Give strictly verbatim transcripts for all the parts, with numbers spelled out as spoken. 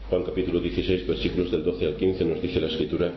Juan capítulo dieciséis, versículos del doce al quince, nos dice la Escritura: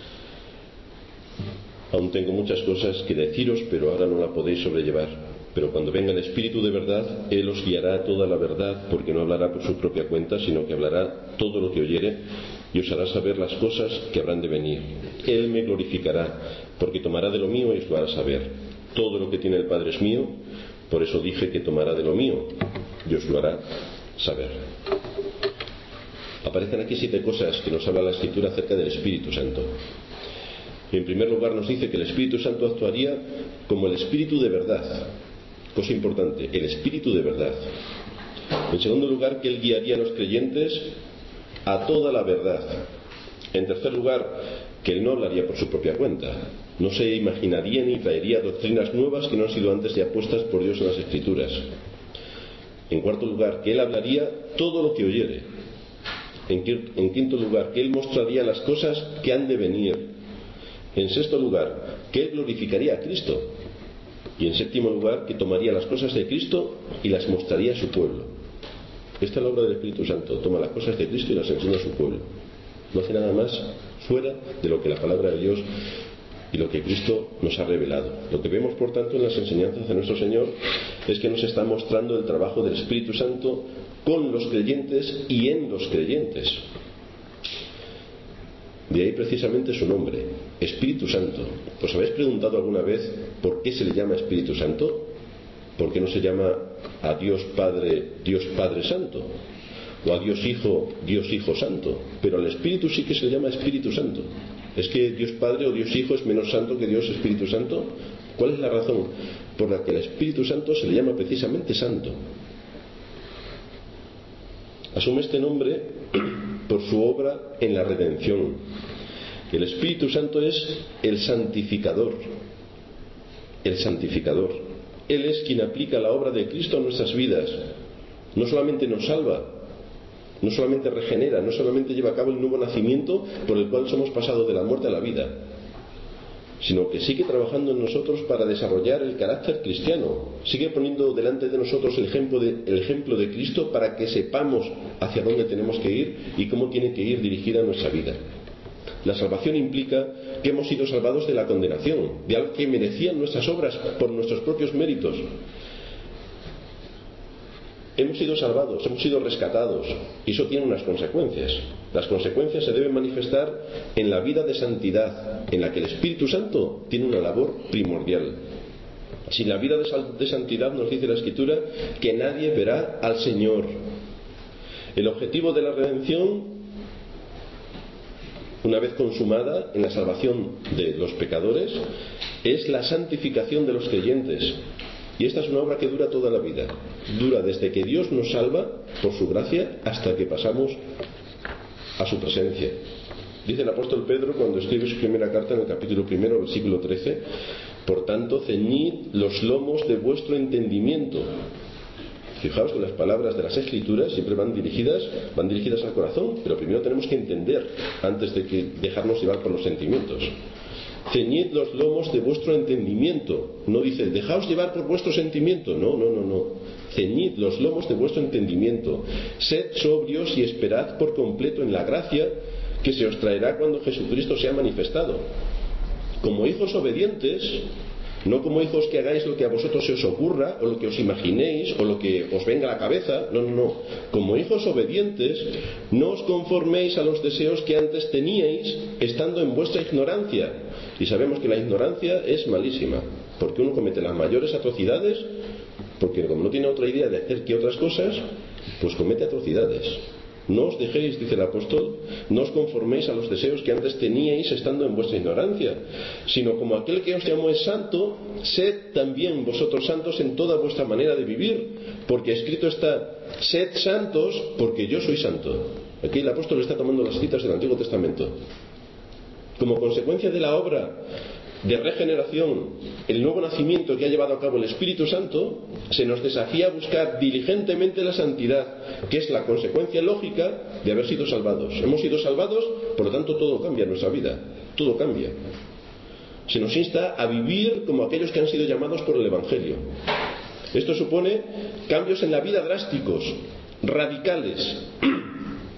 aún tengo muchas cosas que deciros, pero ahora no la podéis sobrellevar. Pero cuando venga el Espíritu de verdad, Él os guiará a toda la verdad, porque no hablará por su propia cuenta, sino que hablará todo lo que oyere, y os hará saber las cosas que habrán de venir. Él me glorificará, porque tomará de lo mío y os lo hará saber. Todo lo que tiene el Padre es mío, por eso dije que tomará de lo mío y os lo hará saber. Aparecen aquí siete cosas que nos habla la Escritura acerca del Espíritu Santo. En primer lugar, nos dice que el Espíritu Santo actuaría como el Espíritu de verdad. Cosa importante, el Espíritu de verdad. En segundo lugar, que Él guiaría a los creyentes a toda la verdad. En tercer lugar, que Él no hablaría por su propia cuenta. No se imaginaría ni traería doctrinas nuevas que no han sido antes ya puestas por Dios en las Escrituras. En cuarto lugar, que Él hablaría todo lo que oyere. En quinto lugar, que Él mostraría las cosas que han de venir. En sexto lugar, que Él glorificaría a Cristo. Y en séptimo lugar, que tomaría las cosas de Cristo y las mostraría a su pueblo. Esta es la obra del Espíritu Santo: toma las cosas de Cristo y las enseña a su pueblo. No hace nada más fuera de lo que la palabra de Dios y lo que Cristo nos ha revelado. Lo que vemos, por tanto, en las enseñanzas de nuestro Señor es que nos está mostrando el trabajo del Espíritu Santo con los creyentes y en los creyentes. De ahí precisamente su nombre, Espíritu Santo. ¿Os habéis preguntado alguna vez por qué se le llama Espíritu Santo? ¿Por qué no se llama a Dios Padre, Dios Padre Santo? O a Dios Hijo, Dios Hijo Santo. Pero al Espíritu sí que se le llama Espíritu Santo. ¿Es que Dios Padre o Dios Hijo es menos santo que Dios Espíritu Santo? ¿Cuál es la razón por la que el Espíritu Santo se le llama precisamente Santo? Asume este nombre por su obra en la redención. El Espíritu Santo es el santificador. El santificador. Él es quien aplica la obra de Cristo a nuestras vidas. No solamente nos salva, no solamente regenera, no solamente lleva a cabo el nuevo nacimiento por el cual somos pasados de la muerte a la vida, sino que sigue trabajando en nosotros para desarrollar el carácter cristiano. Sigue poniendo delante de nosotros el ejemplo de, el ejemplo de Cristo para que sepamos hacia dónde tenemos que ir y cómo tiene que ir dirigida nuestra vida. La salvación implica que hemos sido salvados de la condenación, de algo que merecían nuestras obras por nuestros propios méritos. Hemos sido salvados, hemos sido rescatados, y eso tiene unas consecuencias. Las consecuencias se deben manifestar en la vida de santidad, en la que el Espíritu Santo tiene una labor primordial. Sin la vida de santidad, nos dice la Escritura, que nadie verá al Señor. El objetivo de la redención, una vez consumada en la salvación de los pecadores, es la santificación de los creyentes. Y esta es una obra que dura toda la vida. Dura desde que Dios nos salva por su gracia hasta que pasamos a su presencia. Dice el apóstol Pedro cuando escribe su primera carta en el capítulo primero, versículo trece: por tanto, ceñid los lomos de vuestro entendimiento. Fijaos que las palabras de las Escrituras siempre van dirigidas, van dirigidas al corazón, pero primero tenemos que entender antes de que dejarnos llevar por los sentimientos. Ceñid los lomos de vuestro entendimiento. No dice, dejaos llevar por vuestro sentimiento. No, no, no, no. Ceñid los lomos de vuestro entendimiento. Sed sobrios y esperad por completo en la gracia que se os traerá cuando Jesucristo sea manifestado. Como hijos obedientes, no como hijos que hagáis lo que a vosotros se os ocurra, o lo que os imaginéis, o lo que os venga a la cabeza. No, no, no. Como hijos obedientes, no os conforméis a los deseos que antes teníais, estando en vuestra ignorancia. Y sabemos que la ignorancia es malísima, porque uno comete las mayores atrocidades, porque como no tiene otra idea de hacer que otras cosas, pues comete atrocidades. No os dejéis, dice el apóstol, no os conforméis a los deseos que antes teníais estando en vuestra ignorancia, sino como aquel que os llamó es santo, sed también vosotros santos en toda vuestra manera de vivir, porque escrito está, sed santos porque yo soy santo. Aquí el apóstol está tomando las citas del Antiguo Testamento. Como consecuencia de la obra de regeneración, el nuevo nacimiento que ha llevado a cabo el Espíritu Santo, se nos desafía a buscar diligentemente la santidad, que es la consecuencia lógica de haber sido salvados. Hemos sido salvados, por lo tanto todo cambia en nuestra vida, todo cambia. Se nos insta a vivir como aquellos que han sido llamados por el Evangelio. Esto supone cambios en la vida drásticos, radicales.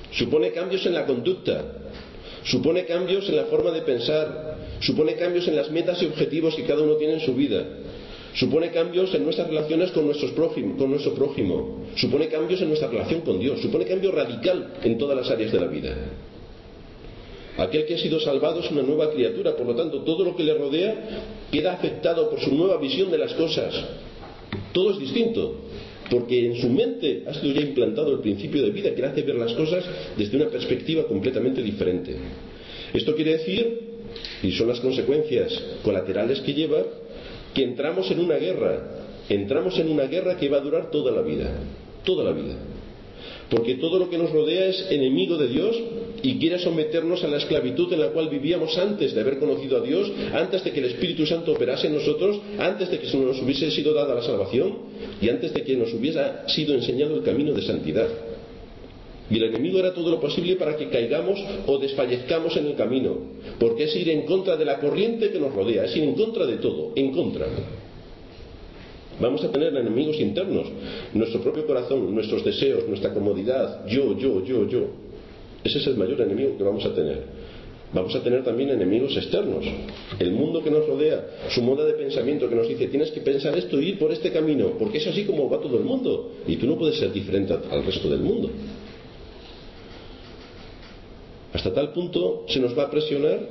supone cambios en la conducta, supone cambios en la forma de pensar, supone cambios en las metas y objetivos que cada uno tiene en su vida, supone cambios en nuestras relaciones con, nuestros prójimo, con nuestro prójimo, supone cambios en nuestra relación con Dios, supone cambio radical en todas las áreas de la vida. Aquel que ha sido salvado es una nueva criatura, por lo tanto todo lo que le rodea queda afectado por su nueva visión de las cosas. Todo es distinto, porque en su mente ha sido ya implantado el principio de vida que le hace ver las cosas desde una perspectiva completamente diferente. Esto quiere decir, y son las consecuencias colaterales que lleva, que entramos en una guerra, entramos en una guerra que va a durar toda la vida, toda la vida. Porque todo lo que nos rodea es enemigo de Dios y quiere someternos a la esclavitud en la cual vivíamos antes de haber conocido a Dios, antes de que el Espíritu Santo operase en nosotros, antes de que nos hubiese sido dada la salvación y antes de que nos hubiese sido enseñado el camino de santidad. Y el enemigo hará todo lo posible para que caigamos o desfallezcamos en el camino, porque es ir en contra de la corriente que nos rodea, es ir en contra de todo, en contra. Vamos a tener enemigos internos, nuestro propio corazón, nuestros deseos, nuestra comodidad, yo, yo, yo, yo. Ese es el mayor enemigo que vamos a tener. Vamos a tener también enemigos externos, el mundo que nos rodea, su moda de pensamiento que nos dice tienes que pensar esto y ir por este camino, porque es así como va todo el mundo y tú no puedes ser diferente al resto del mundo. Hasta tal punto se nos va a presionar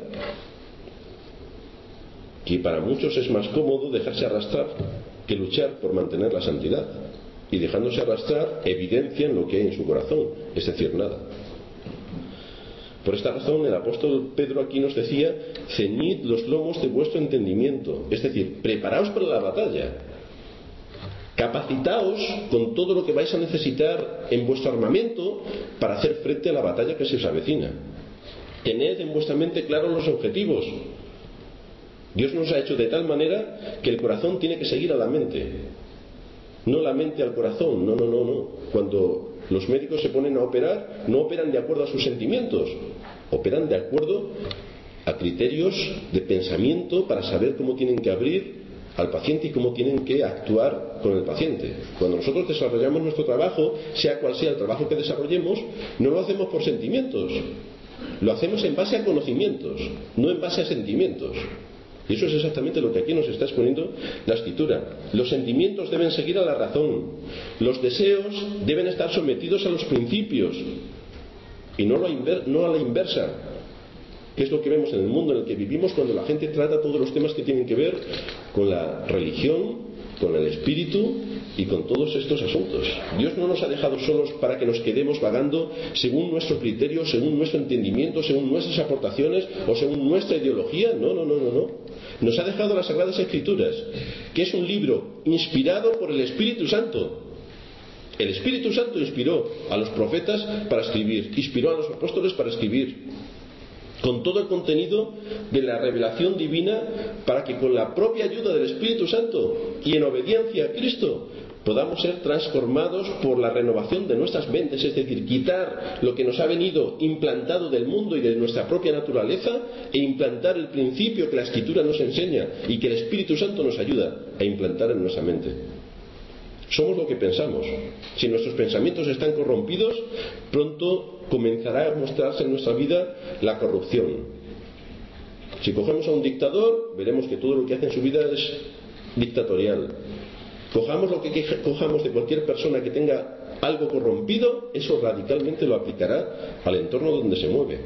que para muchos es más cómodo dejarse arrastrar que luchar por mantener la santidad, y dejándose arrastrar evidencian lo que hay en su corazón, es decir, nada. Por esta razón el apóstol Pedro aquí nos decía: ceñid los lomos de vuestro entendimiento, es decir, preparaos para la batalla, capacitaos con todo lo que vais a necesitar en vuestro armamento para hacer frente a la batalla que se os avecina. Tened en vuestra mente claros los objetivos. Dios nos ha hecho de tal manera que el corazón tiene que seguir a la mente, no la mente al corazón. No, no, no, no. Cuando los médicos se ponen a operar, no operan de acuerdo a sus sentimientos, operan de acuerdo a criterios de pensamiento para saber cómo tienen que abrir al paciente y cómo tienen que actuar con el paciente. Cuando nosotros desarrollamos nuestro trabajo, sea cual sea el trabajo que desarrollemos, no lo hacemos por sentimientos, lo hacemos en base a conocimientos, no en base a sentimientos. Y eso es exactamente lo que aquí nos está exponiendo la Escritura. Los sentimientos deben seguir a la razón, los deseos deben estar sometidos a los principios y no a la, inver- no a la inversa, que es lo que vemos en el mundo en el que vivimos cuando la gente trata todos los temas que tienen que ver con la religión, con el espíritu y con todos estos asuntos. Dios no nos ha dejado solos para que nos quedemos vagando según nuestro criterio, según nuestro entendimiento, según nuestras aportaciones o según nuestra ideología. No, no, no, no, no. Nos ha dejado las Sagradas Escrituras, que es un libro inspirado por el Espíritu Santo. El Espíritu Santo inspiró a los profetas para escribir, inspiró a los apóstoles para escribir, con todo el contenido de la revelación divina, para que con la propia ayuda del Espíritu Santo y en obediencia a Cristo podamos ser transformados por la renovación de nuestras mentes, es decir, quitar lo que nos ha venido implantado del mundo y de nuestra propia naturaleza e implantar el principio que la Escritura nos enseña y que el Espíritu Santo nos ayuda a implantar en nuestra mente. Somos lo que pensamos. Si nuestros pensamientos están corrompidos, pronto comenzará a mostrarse en nuestra vida la corrupción. Si cogemos a un dictador, veremos que todo lo que hace en su vida es dictatorial. Cojamos lo que cojamos de cualquier persona que tenga algo corrompido, eso radicalmente lo aplicará al entorno donde se mueve.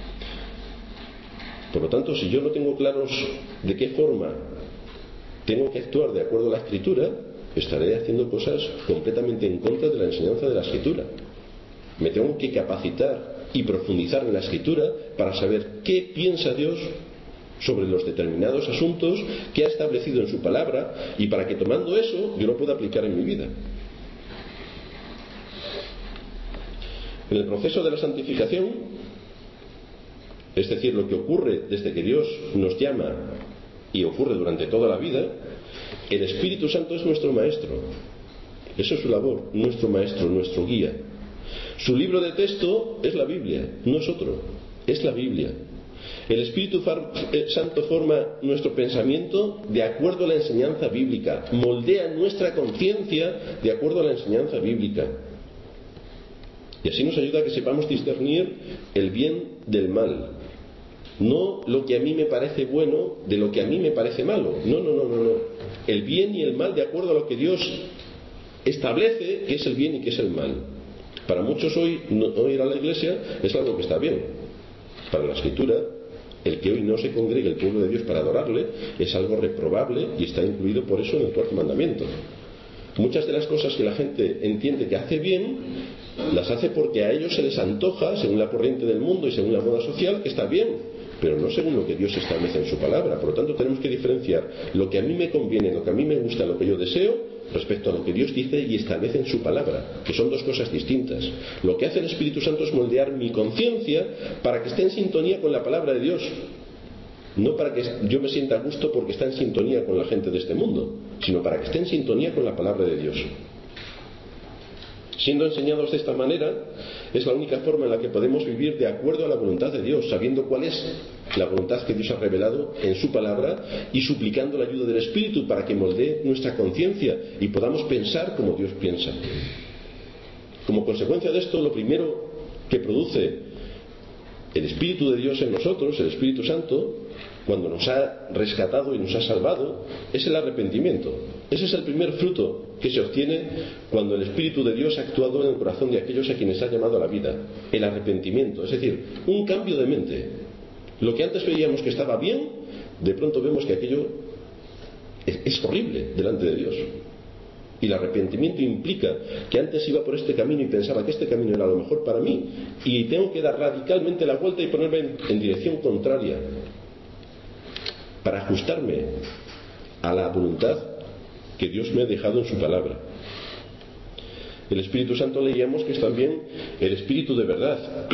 Por lo tanto, si yo no tengo claros de qué forma tengo que actuar de acuerdo a la Escritura, estaré haciendo cosas completamente en contra de la enseñanza de la Escritura. Me tengo que capacitar y profundizar en la Escritura para saber qué piensa Dios sobre los determinados asuntos que ha establecido en su palabra, y para que tomando eso yo lo pueda aplicar en mi vida. En el proceso de la santificación, es decir, lo que ocurre desde que Dios nos llama y ocurre durante toda la vida, el Espíritu Santo es nuestro maestro. Eso es su labor, nuestro maestro, nuestro guía. Su libro de texto es la Biblia, no es otro, es la Biblia. El Espíritu Santo forma nuestro pensamiento de acuerdo a la enseñanza bíblica, moldea nuestra conciencia de acuerdo a la enseñanza bíblica. Y así nos ayuda a que sepamos discernir el bien del mal. No lo que a mí me parece bueno de lo que a mí me parece malo. No, no, no, no, no. El bien y el mal de acuerdo a lo que Dios establece que es el bien y que es el mal. Para muchos hoy no ir a la iglesia es algo que está bien. Para la Escritura, el que hoy no se congregue el pueblo de Dios para adorarle es algo reprobable y está incluido por eso en el cuarto mandamiento. Muchas de las cosas que la gente entiende que hace bien, las hace porque a ellos se les antoja, según la corriente del mundo y según la moda social, que está bien, pero no según lo que Dios establece en su palabra. Por lo tanto, tenemos que diferenciar lo que a mí me conviene, lo que a mí me gusta, lo que yo deseo, respecto a lo que Dios dice y establece en su palabra, que son dos cosas distintas. Lo que hace el Espíritu Santo es moldear mi conciencia para que esté en sintonía con la palabra de Dios. No para que yo me sienta a gusto porque está en sintonía con la gente de este mundo, sino para que esté en sintonía con la palabra de Dios. Siendo enseñados de esta manera, es la única forma en la que podemos vivir de acuerdo a la voluntad de Dios, sabiendo cuál es la voluntad que Dios ha revelado en su palabra y suplicando la ayuda del Espíritu para que moldee nuestra conciencia y podamos pensar como Dios piensa. Como consecuencia de esto, lo primero que produce el Espíritu de Dios en nosotros, el Espíritu Santo, cuando nos ha rescatado y nos ha salvado, es el arrepentimiento. Ese es el primer fruto que se obtiene cuando el Espíritu de Dios ha actuado en el corazón de aquellos a quienes ha llamado a la vida. El arrepentimiento, es decir, un cambio de mente. Lo que antes veíamos que estaba bien, de pronto vemos que aquello es, es horrible delante de Dios. Y el arrepentimiento implica que antes iba por este camino y pensaba que este camino era lo mejor para mí, y tengo que dar radicalmente la vuelta y ponerme en, en dirección contraria para ajustarme a la voluntad que Dios me ha dejado en su palabra. El Espíritu Santo leíamos que es también el Espíritu de verdad.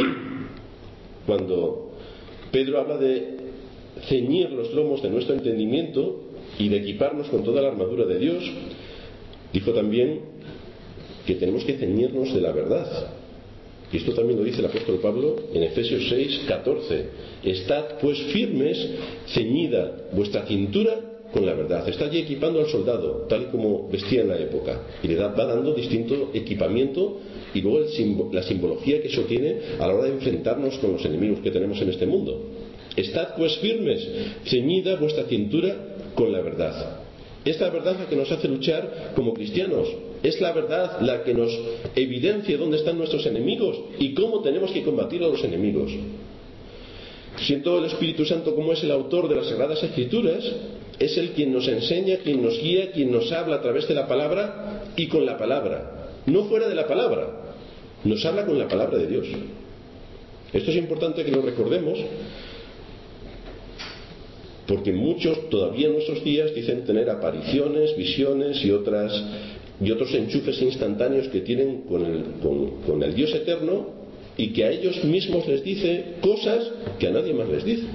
Cuando Pedro habla de ceñir los lomos de nuestro entendimiento y de equiparnos con toda la armadura de Dios, dijo también que tenemos que ceñirnos de la verdad. Y esto también lo dice el apóstol Pablo en Efesios seis, catorce. Estad pues firmes, ceñida vuestra cintura con la verdad. Está allí equipando al soldado, tal y como vestía en la época. Y le da, va dando distinto equipamiento y luego el simbo, la simbología que eso tiene a la hora de enfrentarnos con los enemigos que tenemos en este mundo. Estad pues firmes, ceñida vuestra cintura con la verdad. Es la verdad la que nos hace luchar como cristianos. Es la verdad la que nos evidencia dónde están nuestros enemigos y cómo tenemos que combatir a los enemigos. Siendo el Espíritu Santo como es el autor de las Sagradas Escrituras, es el quien nos enseña, quien nos guía, quien nos habla a través de la palabra y con la palabra. No fuera de la palabra. Nos habla con la palabra de Dios. Esto es importante que lo recordemos, porque muchos todavía en nuestros días dicen tener apariciones, visiones y otras y otros enchufes instantáneos que tienen con el, con, con el Dios eterno, y que a ellos mismos les dice cosas que a nadie más les dice.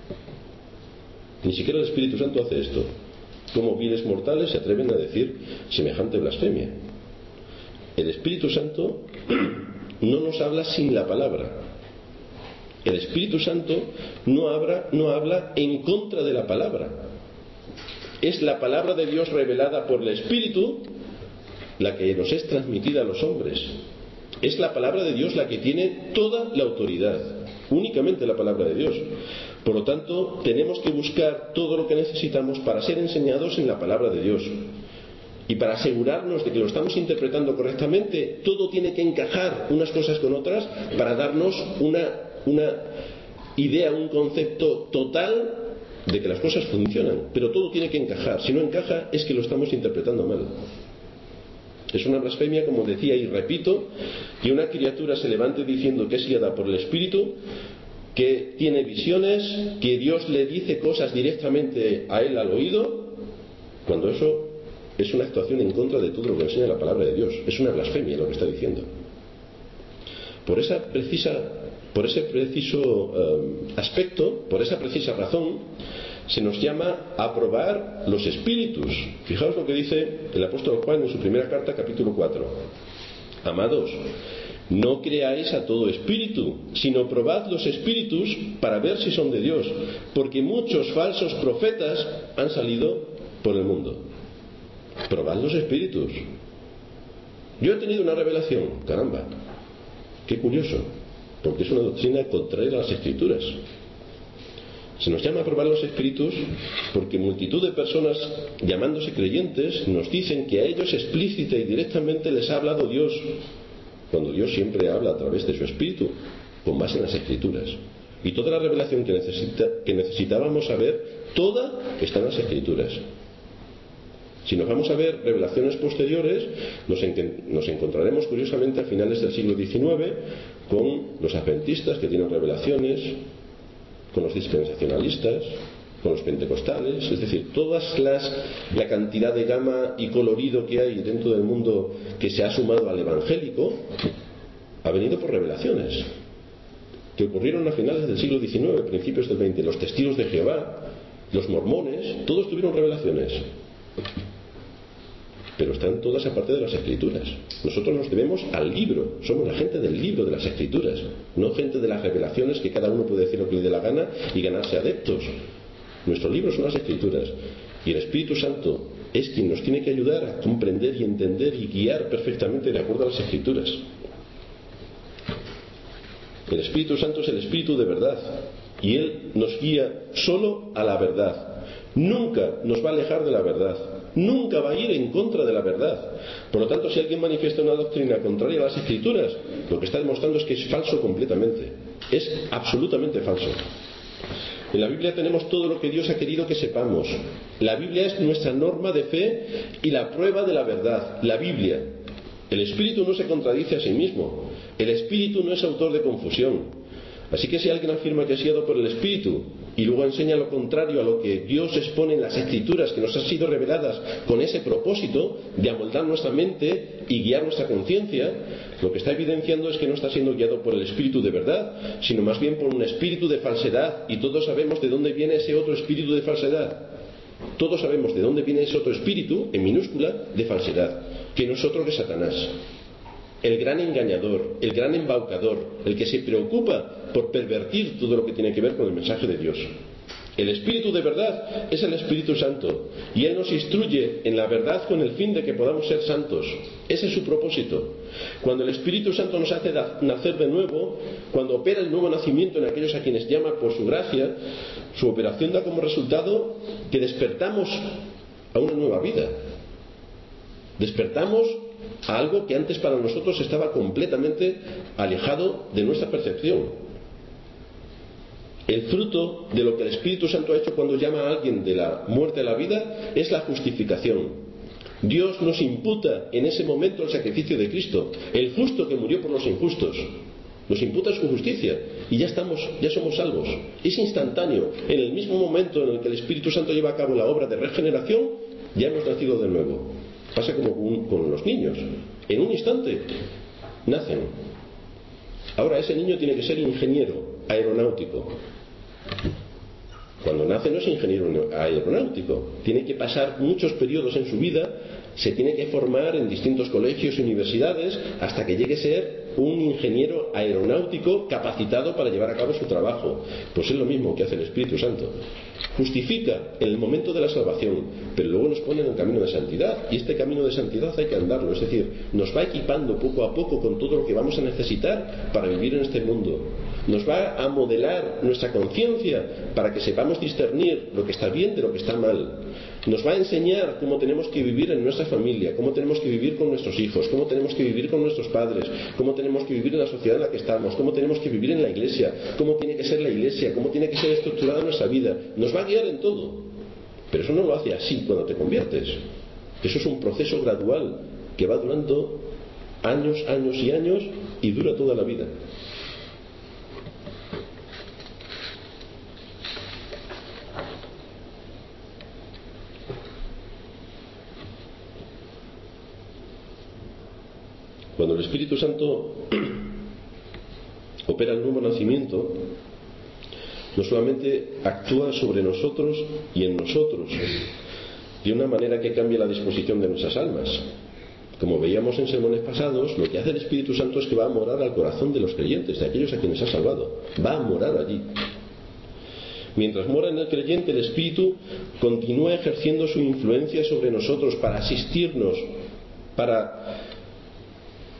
Ni siquiera el Espíritu Santo hace esto. Como viles mortales se atreven a decir semejante blasfemia. El Espíritu Santo no nos habla sin la palabra. El Espíritu Santo no habla, no habla en contra de la palabra. Es la palabra de Dios revelada por el Espíritu la que nos es transmitida a los hombres. Es la palabra de Dios la que tiene toda la autoridad. Únicamente la palabra de Dios. Por lo tanto, tenemos que buscar todo lo que necesitamos para ser enseñados en la palabra de Dios. Y para asegurarnos de que lo estamos interpretando correctamente, todo tiene que encajar unas cosas con otras para darnos una, una idea, un concepto total de que las cosas funcionan. Pero todo tiene que encajar. Si no encaja, es que lo estamos interpretando mal. Es una blasfemia, como decía y repito, que una criatura se levante diciendo que es guiada por el Espíritu, que tiene visiones, que Dios le dice cosas directamente a él al oído, cuando eso es una actuación en contra de todo lo que enseña la palabra de Dios. Es una blasfemia lo que está diciendo. Por esa precisa, por ese preciso um, aspecto, por esa precisa razón, se nos llama a probar los espíritus. Fijaos lo que dice el apóstol Juan en su primera carta, capítulo cuatro. Amados, no creáis a todo espíritu, sino probad los espíritus para ver si son de Dios, porque muchos falsos profetas han salido por el mundo. Probad los espíritus. Yo he tenido una revelación, caramba. Qué curioso, porque es una doctrina contraria a las Escrituras. Se nos llama a probar los Espíritus porque multitud de personas llamándose creyentes nos dicen que a ellos explícita y directamente les ha hablado Dios, cuando Dios siempre habla a través de su Espíritu, con base en las Escrituras. Y toda la revelación que, necesita, que necesitábamos saber, toda está en las Escrituras. Si nos vamos a ver revelaciones posteriores, nos, en, nos encontraremos curiosamente a finales del siglo diecinueve con los adventistas que tienen revelaciones, con los dispensacionalistas, con los pentecostales, es decir, todas las la cantidad de gama y colorido que hay dentro del mundo que se ha sumado al evangélico ha venido por revelaciones que ocurrieron a finales del siglo diecinueve, principios del veinte. Los testigos de Jehová, los mormones, todos tuvieron revelaciones, pero están todas aparte de las Escrituras. Nosotros nos debemos al libro, somos la gente del libro de las Escrituras, no gente de las revelaciones que cada uno puede decir lo que le dé la gana y ganarse adeptos. Nuestro libro son las Escrituras, y el Espíritu Santo es quien nos tiene que ayudar a comprender y entender y guiar perfectamente de acuerdo a las Escrituras. El Espíritu Santo es el Espíritu de verdad, y Él nos guía solo a la verdad. Nunca nos va a alejar de la verdad, nunca va a ir en contra de la verdad. Por lo tanto, si alguien manifiesta una doctrina contraria a las Escrituras, lo que está demostrando es que es falso completamente, es absolutamente falso. En la Biblia tenemos todo lo que Dios ha querido que sepamos. La Biblia es nuestra norma de fe y la prueba de la verdad. La Biblia. El Espíritu no se contradice a sí mismo. El Espíritu no es autor de confusión. Así que si alguien afirma que es guiado por el Espíritu y luego enseña lo contrario a lo que Dios expone en las Escrituras que nos han sido reveladas con ese propósito de amoldar nuestra mente y guiar nuestra conciencia, lo que está evidenciando es que no está siendo guiado por el Espíritu de verdad, sino más bien por un espíritu de falsedad, y todos sabemos de dónde viene ese otro espíritu de falsedad. Todos sabemos de dónde viene ese otro espíritu, en minúscula, de falsedad, que no es otro que Satanás. El gran engañador, el gran embaucador, el que se preocupa por pervertir todo lo que tiene que ver con el mensaje de Dios. El Espíritu de verdad es el Espíritu Santo, y Él nos instruye en la verdad con el fin de que podamos ser santos. Ese es su propósito. Cuando el Espíritu Santo nos hace nacer de nuevo, cuando opera el nuevo nacimiento en aquellos a quienes llama por su gracia, su operación da como resultado que despertamos a una nueva vida. Despertamos a algo que antes para nosotros estaba completamente alejado de nuestra percepción. El fruto de lo que el Espíritu Santo ha hecho cuando llama a alguien de la muerte a la vida es la justificación. Dios nos imputa en ese momento el sacrificio de Cristo, el justo que murió por los injustos. Nos imputa su justicia y ya estamos, ya somos salvos. Es instantáneo. En el mismo momento en el que el Espíritu Santo lleva a cabo la obra de regeneración, ya hemos nacido de nuevo. Pasa como con los niños. En un instante nacen. Ahora ese niño tiene que ser ingeniero aeronáutico. Cuando nace no es ingeniero aeronáutico. Tiene que pasar muchos periodos en su vida. Se tiene que formar en distintos colegios y universidades hasta que llegue a ser un ingeniero aeronáutico capacitado para llevar a cabo su trabajo. Pues es lo mismo que hace el Espíritu Santo. Justifica en el momento de la salvación, pero luego nos pone en el camino de santidad, y este camino de santidad hay que andarlo, es decir, nos va equipando poco a poco con todo lo que vamos a necesitar para vivir en este mundo. Nos va a modelar nuestra conciencia para que sepamos discernir lo que está bien de lo que está mal. Nos va a enseñar cómo tenemos que vivir en nuestra familia, cómo tenemos que vivir con nuestros hijos, cómo tenemos que vivir con nuestros padres, cómo tenemos que vivir en la sociedad en la que estamos, cómo tenemos que vivir en la iglesia, cómo tiene que ser la iglesia, cómo tiene que ser estructurada nuestra vida. Nos va a guiar en todo. Pero eso no lo hace así cuando te conviertes. Eso es un proceso gradual que va durando años, años y años y dura toda la vida. Cuando el Espíritu Santo opera el nuevo nacimiento, no solamente actúa sobre nosotros y en nosotros de una manera que cambia la disposición de nuestras almas. Como veíamos en sermones pasados, lo que hace el Espíritu Santo es que va a morar al corazón de los creyentes, de aquellos a quienes ha salvado. Va a morar allí. Mientras mora en el creyente, el Espíritu continúa ejerciendo su influencia sobre nosotros para asistirnos, para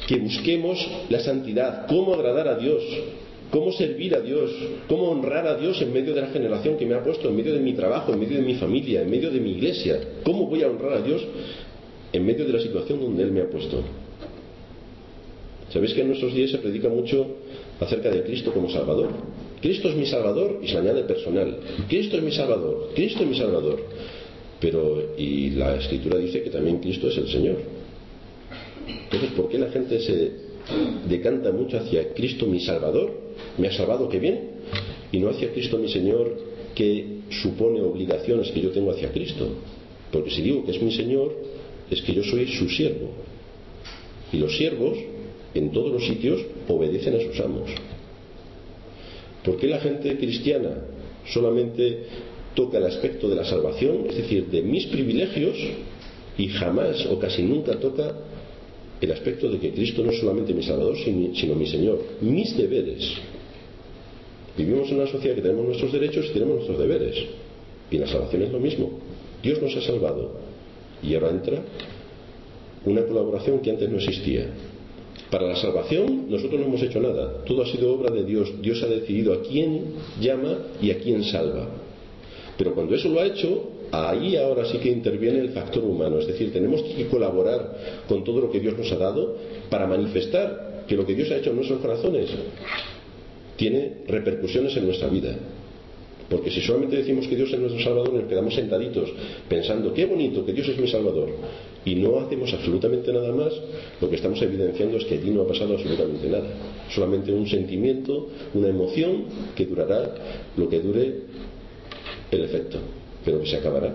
que busquemos la santidad, cómo agradar a Dios, cómo servir a Dios, cómo honrar a Dios en medio de la generación que me ha puesto, en medio de mi trabajo, en medio de mi familia, en medio de mi iglesia. ¿Cómo voy a honrar a Dios en medio de la situación donde Él me ha puesto? ¿Sabéis que en nuestros días se predica mucho acerca de Cristo como Salvador? Cristo es mi Salvador y se añade personal. Cristo es mi Salvador, Cristo es mi Salvador. Pero, y la Escritura dice que también Cristo es el Señor. Entonces, ¿por qué la gente se decanta mucho hacia Cristo mi Salvador? Me ha salvado, qué bien. Y no hacia Cristo mi Señor, que supone obligaciones que yo tengo hacia Cristo. Porque si digo que es mi Señor, es que yo soy su siervo. Y los siervos, en todos los sitios, obedecen a sus amos. ¿Por qué la gente cristiana solamente toca el aspecto de la salvación, es decir, de mis privilegios, y jamás o casi nunca toca el aspecto de que Cristo no es solamente mi Salvador, sino mi Señor, mis deberes? Vivimos en una sociedad que tenemos nuestros derechos y tenemos nuestros deberes, y la salvación es lo mismo. Dios nos ha salvado y ahora entra una colaboración que antes no existía. Para la salvación nosotros no hemos hecho nada, todo ha sido obra de Dios. Dios ha decidido a quién llama y a quién salva. Pero cuando eso lo ha hecho, ahí ahora sí que interviene el factor humano. Es decir, tenemos que colaborar con todo lo que Dios nos ha dado para manifestar que lo que Dios ha hecho en nuestros corazones tiene repercusiones en nuestra vida. Porque si solamente decimos que Dios es nuestro Salvador, nos quedamos sentaditos pensando qué bonito que Dios es mi Salvador, y no hacemos absolutamente nada más, lo que estamos evidenciando es que allí no ha pasado absolutamente nada. Solamente un sentimiento, una emoción que durará lo que dure el efecto, pero que se acabará.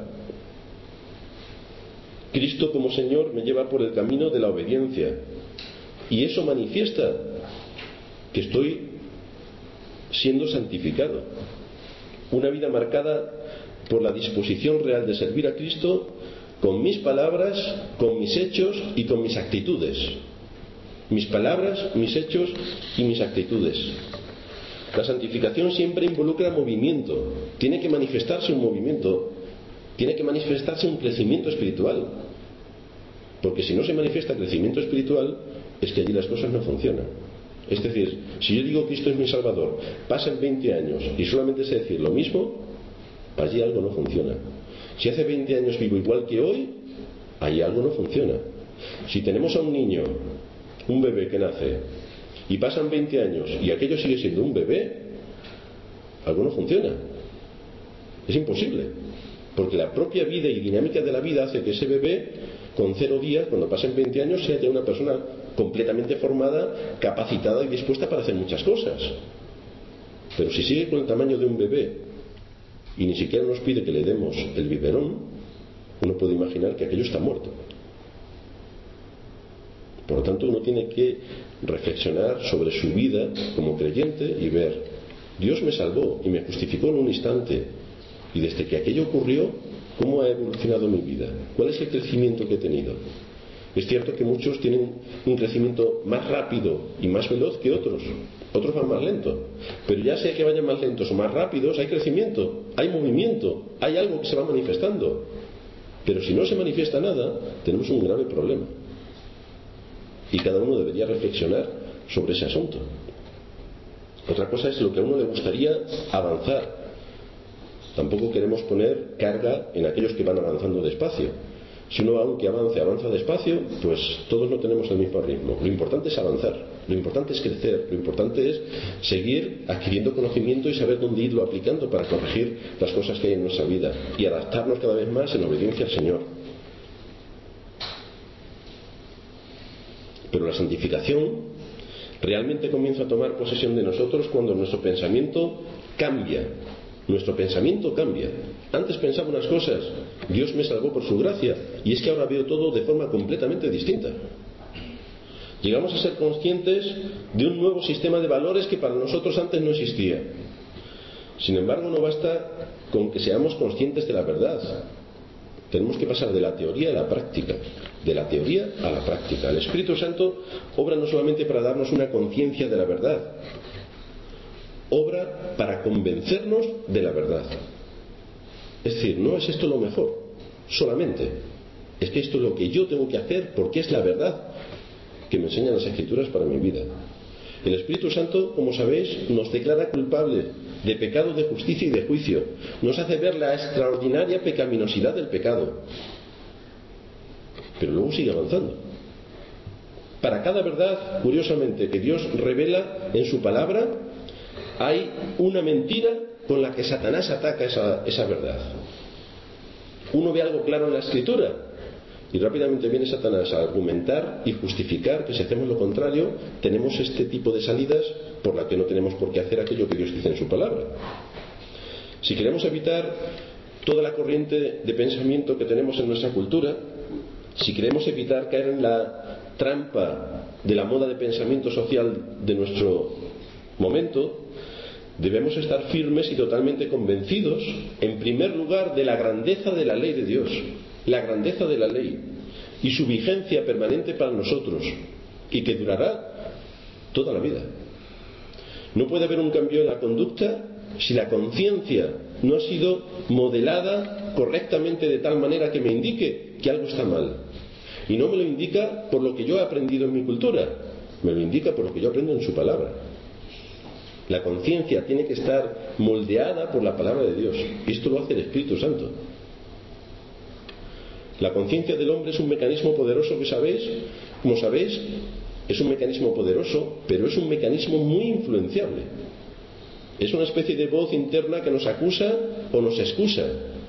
Cristo como Señor me lleva por el camino de la obediencia, y eso manifiesta que estoy siendo santificado. Una vida marcada por la disposición real de servir a Cristo con mis palabras, con mis hechos y con mis actitudes. Mis palabras, mis hechos y mis actitudes. La santificación siempre involucra movimiento. Tiene que manifestarse un movimiento. Tiene que manifestarse un crecimiento espiritual. Porque si no se manifiesta crecimiento espiritual, es que allí las cosas no funcionan. Es decir, si yo digo Cristo es mi Salvador, pasan veinte años y solamente sé decir lo mismo, allí algo no funciona. Si hace veinte años vivo igual que hoy, allí algo no funciona. Si tenemos a un niño, un bebé que nace, y pasan veinte años y aquello sigue siendo un bebé, algo no funciona. Es imposible. Porque la propia vida y dinámica de la vida hace que ese bebé, con cero días, cuando pasen veinte años, sea ya una persona completamente formada, capacitada y dispuesta para hacer muchas cosas. Pero si sigue con el tamaño de un bebé y ni siquiera nos pide que le demos el biberón, uno puede imaginar que aquello está muerto. Por lo tanto, uno tiene que reflexionar sobre su vida como creyente y ver: Dios me salvó y me justificó en un instante, y desde que aquello ocurrió, ¿cómo ha evolucionado mi vida? ¿Cuál es el crecimiento que he tenido? Es cierto que muchos tienen un crecimiento más rápido y más veloz que otros. Otros van más lento. Pero ya sea que vayan más lentos o más rápidos, hay crecimiento, hay movimiento, hay algo que se va manifestando. Pero si no se manifiesta nada, tenemos un grave problema. Y cada uno debería reflexionar sobre ese asunto. Otra cosa es lo que a uno le gustaría avanzar. Tampoco queremos poner carga en aquellos que van avanzando despacio. Si uno, aunque avance, avanza despacio, pues todos no tenemos el mismo ritmo. Lo importante es avanzar, lo importante es crecer, lo importante es seguir adquiriendo conocimiento y saber dónde irlo aplicando para corregir las cosas que hay en nuestra vida y adaptarnos cada vez más en obediencia al Señor. Pero la santificación realmente comienza a tomar posesión de nosotros cuando nuestro pensamiento cambia. Nuestro pensamiento cambia. Antes pensaba unas cosas, Dios me salvó por su gracia, y es que ahora veo todo de forma completamente distinta. Llegamos a ser conscientes de un nuevo sistema de valores que para nosotros antes no existía. Sin embargo, no basta con que seamos conscientes de la verdad. Tenemos que pasar de la teoría a la práctica, de la teoría a la práctica. El Espíritu Santo obra no solamente para darnos una conciencia de la verdad, obra para convencernos de la verdad. Es decir, no es esto lo mejor solamente, es que esto es lo que yo tengo que hacer porque es la verdad. que me enseñan las Escrituras para mi vida. El Espíritu Santo, como sabéis, nos declara culpable de pecado, de justicia y de juicio. Nos hace ver la extraordinaria pecaminosidad del pecado. Pero luego sigue avanzando. Para cada verdad, curiosamente, que Dios revela en su palabra, hay una mentira con la que Satanás ataca esa, esa verdad. Uno ve algo claro en la Escritura y rápidamente viene Satanás a argumentar y justificar que si hacemos lo contrario tenemos este tipo de salidas por las que no tenemos por qué hacer aquello que Dios dice en su palabra. Si queremos evitar toda la corriente de pensamiento que tenemos en nuestra cultura, si queremos evitar caer en la trampa de la moda de pensamiento social de nuestro momento, debemos estar firmes y totalmente convencidos, en primer lugar, de la grandeza de la ley de Dios, la grandeza de la ley y su vigencia permanente para nosotros, y que durará toda la vida. No puede haber un cambio en la conducta si la conciencia no ha sido modelada correctamente de tal manera que me indique que algo está mal. Y no me lo indica por lo que yo he aprendido en mi cultura, me lo indica por lo que yo aprendo en su palabra. La conciencia tiene que estar moldeada por la palabra de Dios, y esto lo hace el Espíritu Santo. La conciencia del hombre es un mecanismo poderoso que sabéis, como sabéis, es un mecanismo poderoso, pero es un mecanismo muy influenciable. Es una especie de voz interna que nos acusa o nos excusa.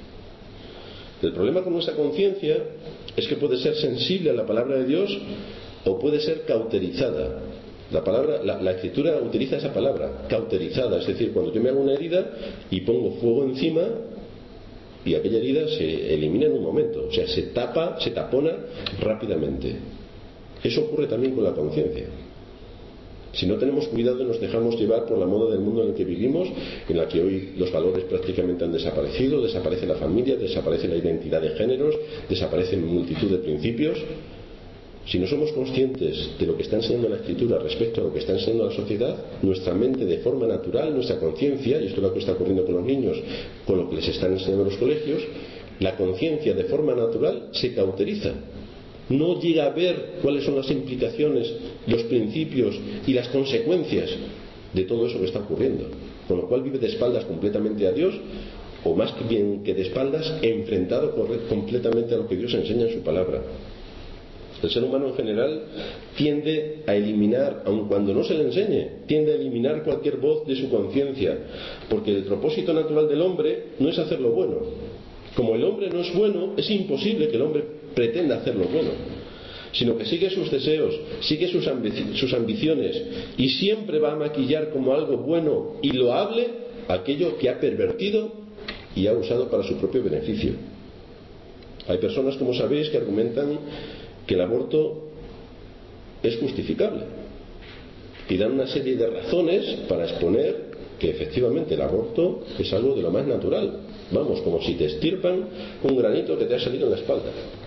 El problema con nuestra conciencia es que puede ser sensible a la palabra de Dios o puede ser cauterizada. La palabra, la, la Escritura utiliza esa palabra, cauterizada, es decir, cuando yo me hago una herida y pongo fuego encima y aquella herida se elimina en un momento, o sea, se tapa, se tapona rápidamente. Eso ocurre también con la conciencia. Si no tenemos cuidado, nos dejamos llevar por la moda del mundo en el que vivimos, en la que hoy los valores prácticamente han desaparecido, desaparece la familia, desaparece la identidad de géneros, desaparecen multitud de principios. Si no somos conscientes de lo que está enseñando la Escritura respecto a lo que está enseñando la sociedad, nuestra mente de forma natural, nuestra conciencia, y esto es lo que está ocurriendo con los niños, con lo que les están enseñando en los colegios, la conciencia de forma natural se cauteriza. No llega a ver cuáles son las implicaciones, los principios y las consecuencias de todo eso que está ocurriendo. Con lo cual vive de espaldas completamente a Dios, o más bien que de espaldas, enfrentado completamente a lo que Dios enseña en su palabra. El ser humano en general tiende a eliminar, aun cuando no se le enseñe, tiende a eliminar cualquier voz de su conciencia, porque el propósito natural del hombre no es hacer lo bueno. Como el hombre no es bueno, es imposible que el hombre pretenda hacer lo bueno, sino que sigue sus deseos, sigue sus, ambi- sus ambiciones, y siempre va a maquillar como algo bueno y loable aquello que ha pervertido y ha usado para su propio beneficio. Hay personas, como sabéis, que argumentan que el aborto es justificable y dan una serie de razones para exponer que efectivamente el aborto es algo de lo más natural. Vamos, como si te estirpan un granito que te ha salido en la espalda.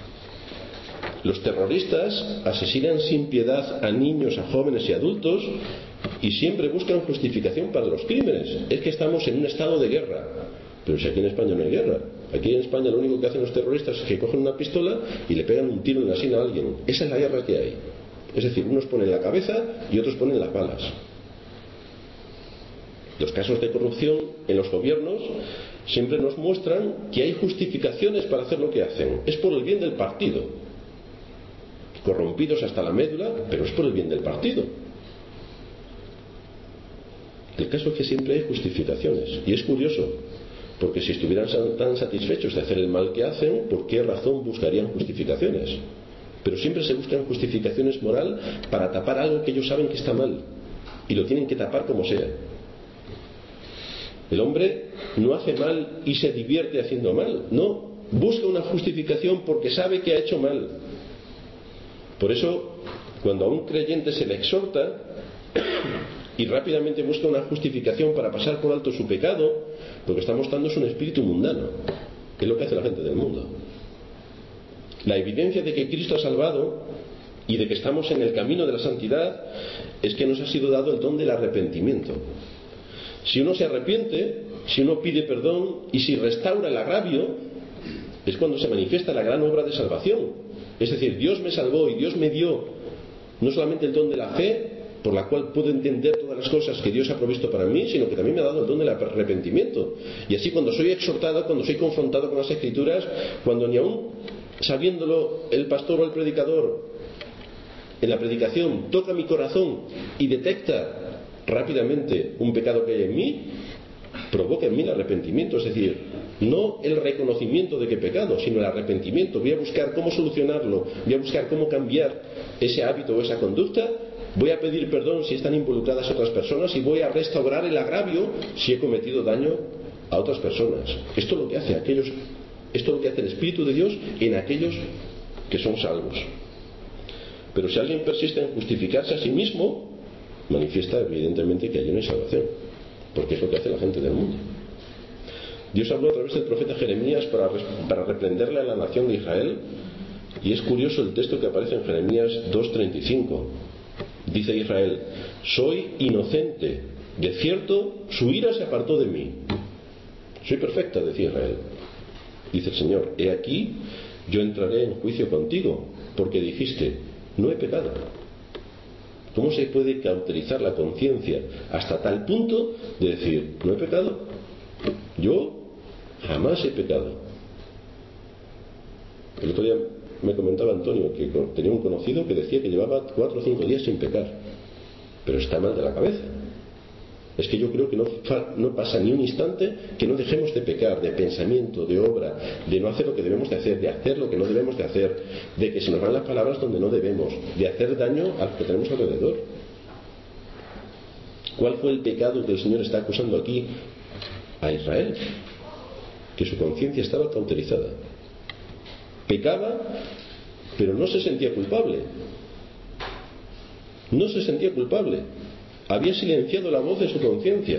Los terroristas asesinan sin piedad a niños, a jóvenes y adultos, y siempre buscan justificación para los crímenes. Es que estamos en un estado de guerra. Pero si aquí en España no hay guerra. Aquí en España lo único que hacen los terroristas es que cogen una pistola y le pegan un tiro en la sien a alguien. Esa es la guerra que hay. Es decir, unos ponen la cabeza y otros ponen las balas. Los casos de corrupción en los gobiernos siempre nos muestran que hay justificaciones para hacer lo que hacen. Es por el bien del partido. Corrompidos hasta la médula, pero es por el bien del partido. El caso es que siempre hay justificaciones. Y es curioso, porque si estuvieran tan satisfechos de hacer el mal que hacen, ¿por qué razón buscarían justificaciones? Pero siempre se buscan justificaciones moral para tapar algo que ellos saben que está mal, y lo tienen que tapar como sea. El hombre no hace mal y se divierte haciendo mal, no, busca una justificación porque sabe que ha hecho mal. Por eso, cuando a un creyente se le exhorta y rápidamente busca una justificación para pasar por alto su pecado, lo que está mostrando es un espíritu mundano, que es lo que hace la gente del mundo. La evidencia de que Cristo ha salvado y de que estamos en el camino de la santidad es que nos ha sido dado el don del arrepentimiento. Si uno se arrepiente, si uno pide perdón y si restaura el agravio, es cuando se manifiesta la gran obra de salvación. Es decir, Dios me salvó y Dios me dio No solamente el don de la fe, por la cual puedo entender todas las cosas que Dios ha provisto para mí, sino que también me ha dado el don del arrepentimiento. Y así cuando soy exhortado, cuando soy confrontado con las Escrituras, cuando ni aún sabiéndolo el pastor o el predicador en la predicación toca mi corazón y detecta rápidamente un pecado que hay en mí, provoca en mí el arrepentimiento. Es decir, no el reconocimiento de que he pecado, sino el arrepentimiento. Voy a buscar cómo solucionarlo, voy a buscar cómo cambiar ese hábito o esa conducta. Voy a pedir perdón si están involucradas otras personas y voy a restaurar el agravio si he cometido daño a otras personas. Esto es lo que hace aquellos, esto es lo que hace el Espíritu de Dios en aquellos que son salvos. Pero si alguien persiste en justificarse a sí mismo, manifiesta evidentemente que allí no hay salvación, porque es lo que hace la gente del mundo. Dios habló a través del profeta Jeremías para, para reprenderle a la nación de Israel, y es curioso el texto que aparece en Jeremías dos treinta y cinco. Dice Israel: soy inocente, de cierto su ira se apartó de mí. Soy perfecta, decía Israel. Dice el Señor: he aquí, yo entraré en juicio contigo, porque dijiste, no he pecado. ¿Cómo se puede cauterizar la conciencia hasta tal punto de decir, no he pecado? Yo jamás he pecado. El otro día me comentaba Antonio que tenía un conocido que decía que llevaba cuatro o cinco días sin pecar, pero está mal de la cabeza. Es que yo creo que no, no pasa ni un instante que no dejemos de pecar, de pensamiento, de obra, de no hacer lo que debemos de hacer, de hacer lo que no debemos de hacer, de que se nos van las palabras donde no debemos, de hacer daño a los que tenemos alrededor. ¿Cuál fue el pecado que el Señor está acusando aquí a Israel? Que su conciencia estaba cauterizada. Pecaba, pero no se sentía culpable. No se sentía culpable. Había silenciado la voz de su conciencia.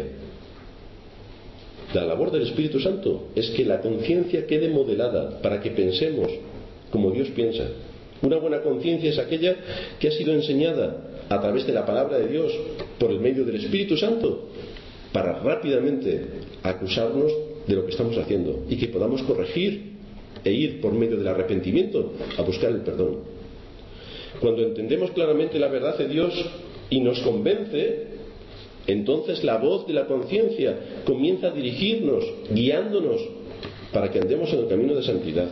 La labor del Espíritu Santo es que la conciencia quede modelada para que pensemos como Dios piensa. Una buena conciencia es aquella que ha sido enseñada a través de la palabra de Dios por el medio del Espíritu Santo para rápidamente acusarnos de lo que estamos haciendo y que podamos corregir e ir por medio del arrepentimiento a buscar el perdón. Cuando entendemos claramente la verdad de Dios y nos convence, entonces la voz de la conciencia comienza a dirigirnos, guiándonos para que andemos en el camino de santidad.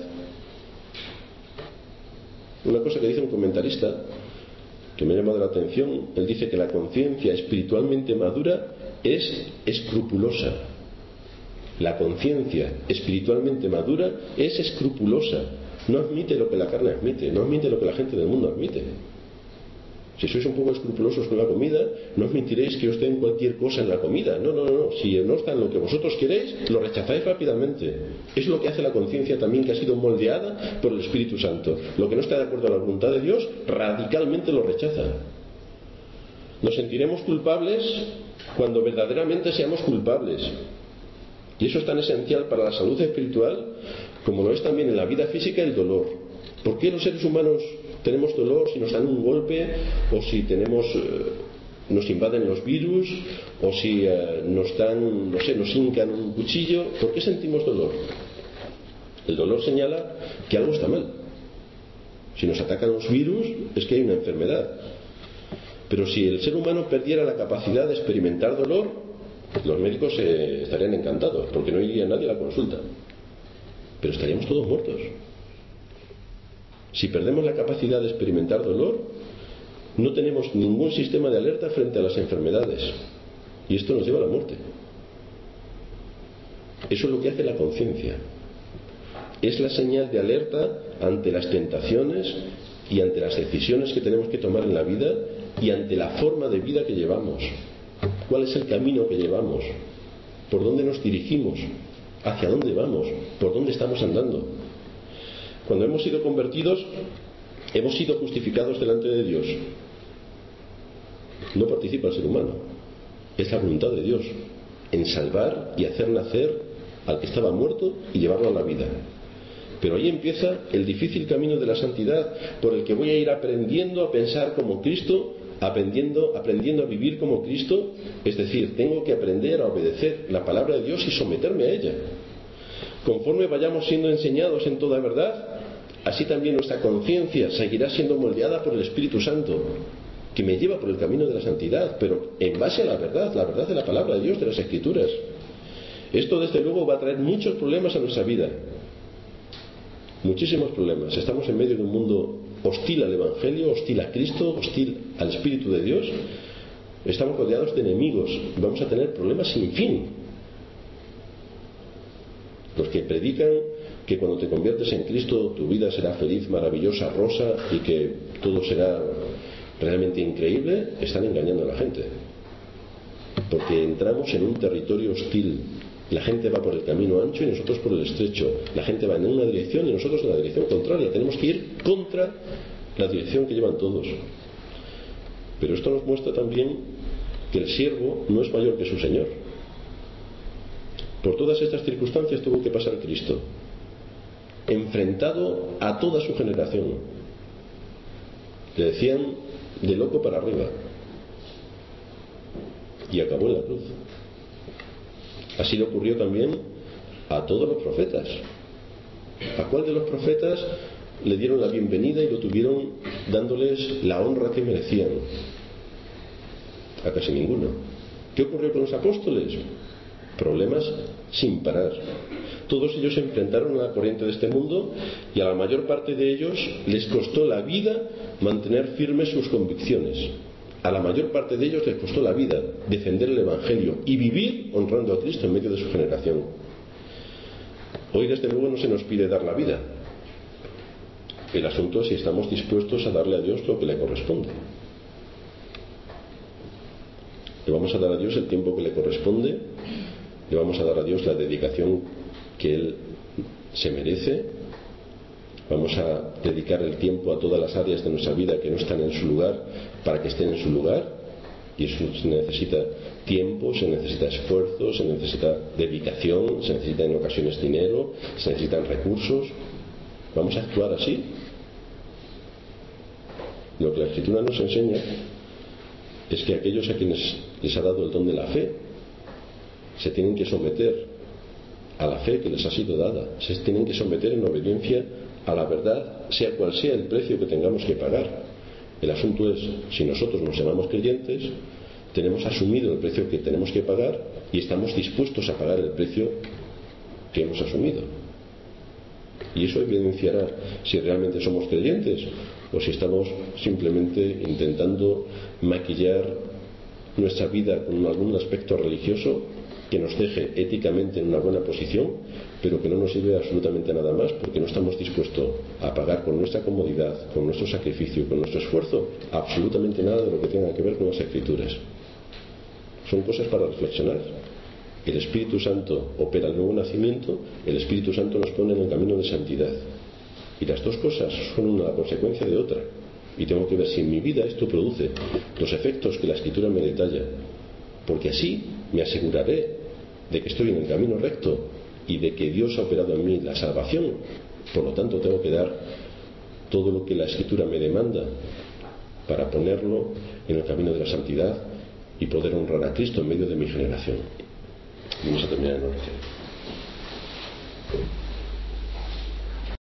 Una cosa que dice un comentarista que me ha llamado la atención, él dice que la conciencia espiritualmente madura es escrupulosa. La conciencia espiritualmente madura es escrupulosa. No admite lo que la carne admite, no admite lo que la gente del mundo admite. Si sois un poco escrupulosos con la comida, no admitiréis que os den cualquier cosa en la comida. No, no, no. Si no está en lo que vosotros queréis, lo rechazáis rápidamente. Es lo que hace la conciencia también, que ha sido moldeada por el Espíritu Santo. Lo que no está de acuerdo a la voluntad de Dios, radicalmente lo rechaza. Nos sentiremos culpables cuando verdaderamente seamos culpables. Y eso es tan esencial para la salud espiritual como lo es también en la vida física el dolor. ¿Por qué los seres humanos tenemos dolor si nos dan un golpe, o si tenemos eh, nos invaden los virus, o si eh, nos dan, no sé, nos hincan un cuchillo? ¿Por qué sentimos dolor? El dolor señala que algo está mal. Si nos atacan los virus es que hay una enfermedad. Pero si el ser humano perdiera la capacidad de experimentar dolor, los médicos eh, estarían encantados, porque no iría nadie a la consulta, pero estaríamos todos muertos. Si perdemos la capacidad de experimentar dolor, no tenemos ningún sistema de alerta frente a las enfermedades, y esto nos lleva a la muerte. Eso es lo que hace la conciencia. Es la señal de alerta ante las tentaciones y ante las decisiones que tenemos que tomar en la vida y ante la forma de vida que llevamos. ¿Cuál es el camino que llevamos? ¿Por dónde nos dirigimos? ¿Hacia dónde vamos? ¿Por dónde estamos andando? Cuando hemos sido convertidos, hemos sido justificados delante de Dios. No participa el ser humano. Es la voluntad de Dios en salvar y hacer nacer al que estaba muerto y llevarlo a la vida. Pero ahí empieza el difícil camino de la santidad, por el que voy a ir aprendiendo a pensar como Cristo, aprendiendo, aprendiendo a vivir como Cristo. Es decir, tengo que aprender a obedecer la palabra de Dios y someterme a ella. Conforme vayamos siendo enseñados en toda verdad, así también nuestra conciencia seguirá siendo moldeada por el Espíritu Santo, que me lleva por el camino de la santidad, pero en base a la verdad, la verdad de la palabra de Dios, de las Escrituras. Esto desde luego va a traer muchos problemas a nuestra vida, muchísimos problemas. Estamos en medio de un mundo hostil al Evangelio, hostil a Cristo, hostil al Espíritu de Dios. Estamos rodeados de enemigos, vamos a tener problemas sin fin. Los que predican que cuando te conviertes en Cristo tu vida será feliz, maravillosa, rosa y que todo será realmente increíble, están engañando a la gente, porque entramos en un territorio hostil. La gente va por el camino ancho y nosotros por el estrecho. La gente va en una dirección y nosotros en la dirección contraria. Tenemos que ir contra la dirección que llevan todos. Pero esto nos muestra también que el siervo no es mayor que su Señor. Por todas estas circunstancias tuvo que pasar Cristo, enfrentado a toda su generación. Le decían de loco para arriba, y acabó en la cruz. Así le ocurrió también a todos los profetas. ¿A cuál de los profetas le dieron la bienvenida y lo tuvieron dándoles la honra que merecían? A casi ninguno. ¿Qué ocurrió con los apóstoles? Problemas sin parar. Todos ellos se enfrentaron a la corriente de este mundo y a la mayor parte de ellos les costó la vida mantener firmes sus convicciones. A la mayor parte de ellos les costó la vida defender el Evangelio y vivir honrando a Cristo en medio de su generación. Hoy desde luego no se nos pide dar la vida. El asunto es si estamos dispuestos a darle a Dios lo que le corresponde. Le vamos a dar a Dios el tiempo que le corresponde, le vamos a dar a Dios la dedicación que Él se merece, vamos a dedicar el tiempo a todas las áreas de nuestra vida que no están en su lugar para que estén en su lugar, y eso se necesita tiempo, se necesita esfuerzo, se necesita dedicación, se necesita en ocasiones dinero, se necesitan recursos. ¿Vamos a actuar así? Lo que la Escritura nos enseña es que aquellos a quienes les ha dado el don de la fe se tienen que someter a la fe que les ha sido dada, se tienen que someter en obediencia a la verdad, sea cual sea el precio que tengamos que pagar. El asunto es, si nosotros nos llamamos creyentes, tenemos asumido el precio que tenemos que pagar y estamos dispuestos a pagar el precio que hemos asumido. Y eso evidenciará si realmente somos creyentes o si estamos simplemente intentando maquillar nuestra vida con algún aspecto religioso que nos deje éticamente en una buena posición, pero que no nos sirve absolutamente nada más, porque no estamos dispuestos a pagar con nuestra comodidad, con nuestro sacrificio, con nuestro esfuerzo, absolutamente nada de lo que tenga que ver con las Escrituras. Son cosas para reflexionar. El Espíritu Santo opera el nuevo nacimiento, el Espíritu Santo nos pone en el camino de santidad. Y las dos cosas son una consecuencia de otra. Y tengo que ver si en mi vida esto produce los efectos que la Escritura me detalla, porque así me aseguraré de que estoy en el camino recto y de que Dios ha operado en mí la salvación. Por lo tanto, tengo que dar todo lo que la Escritura me demanda para ponerlo en el camino de la santidad y poder honrar a Cristo en medio de mi generación. Vamos a terminar en oración.